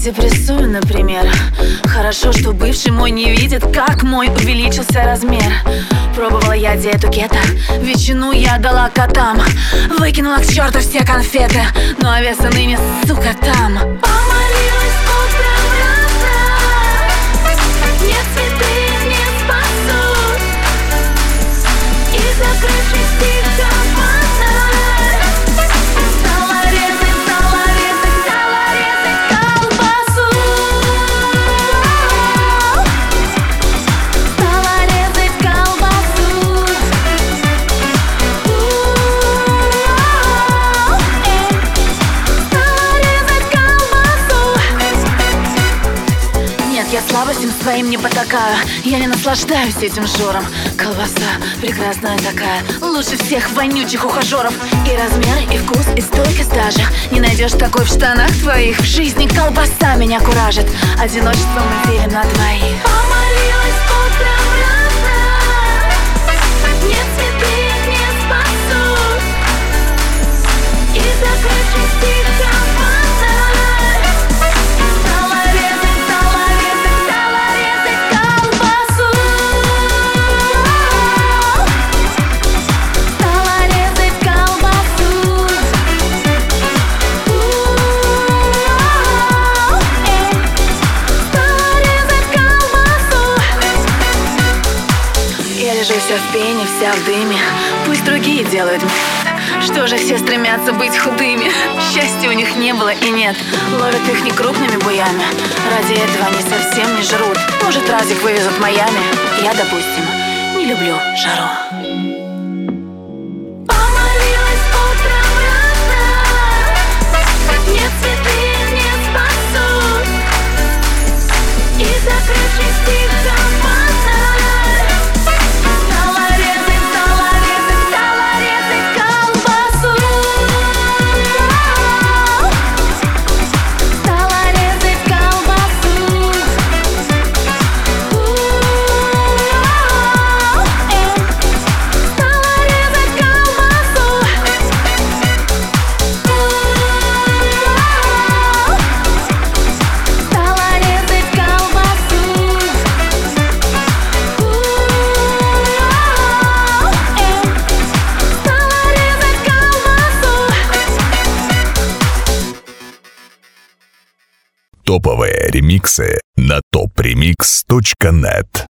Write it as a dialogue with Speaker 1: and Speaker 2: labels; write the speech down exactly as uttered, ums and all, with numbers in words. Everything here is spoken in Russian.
Speaker 1: Давайте прессую, например. Хорошо, что бывший мой не видит, как мой увеличился размер. Пробовала я диету кето, ветчину я дала котам, выкинула к черту все конфеты, ну а веса ныне, сука, там. Помолилась утром рано, нет, цветы не спасут, и закрывшись тихо стала резать, стала резать, стала резать колбасу. Стала резать колбасу. Стала резать колбасу. Нет, я слабостям своим не потакаю, я не наслаждаюсь этим жором. Колбаса прекрасная такая, лучше всех вонючих ухажеров. И размер, и вкус, и стойкость даже не найдешь такой в штанах твоих. В жизни колбаса меня куражит, одиночеством мы делим на двоих. Помолилась утром рано, нет, цветы не спасут, и закрывшись тихо стала резать, стала резать, стала резать колбасу. Стала резать колбасу. Стала резать колбасу. Я лежу вся в пене, вся в дыме, пусть другие делают. Что же все стремятся быть худыми? Счастья у них не было и нет, ловят их не крупными буями. Ради этого они совсем не жрут. Может, разик вывезут в Майами. Я, допустим, не люблю жару. Помолилась утром рано, нет, цветы не спасут, и закрывшись тихо стала резать, стала резать, стала резать колбасу. Стала резать колбасу. Стала резать колбасу. Стала резать колбасу. Стала резать колбасу.
Speaker 2: Топовые ремиксы на топ ремикс точка нет.